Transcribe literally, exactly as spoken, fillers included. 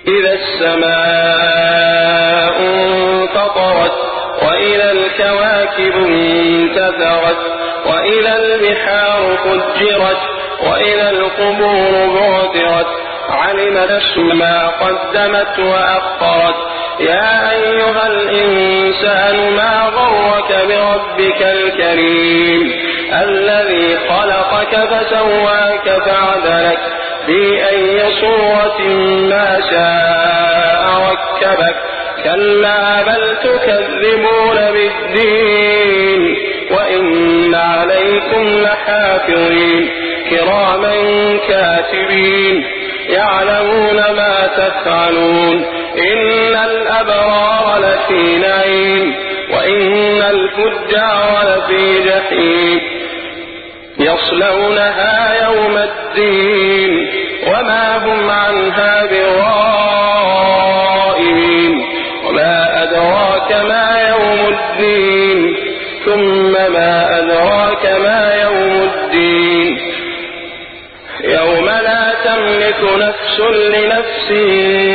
إذا السماء انفطرت وإذا الكواكب انتثرت وإذا البحار فجرت وإذا القبور بعثرت علمت نفس ما قدمت وأخرت يا أيها الإنسان ما غرك بربك الكريم الذي خلقك فسواك فعدلك في أي صورة ما شاء ركبك كلا بل تكذبون بالدين وإن عليكم لحافظين كراما كاتبين يعلمون ما تفعلون إن الأبرار لفي نعيم وإن الفجار لفي جحيم يصلونها يوم الدين وما هم عنها بغائبين وما أدراك ما يوم الدين ثم ما أدراك ما يوم الدين يوم لا تملك نفس لنفس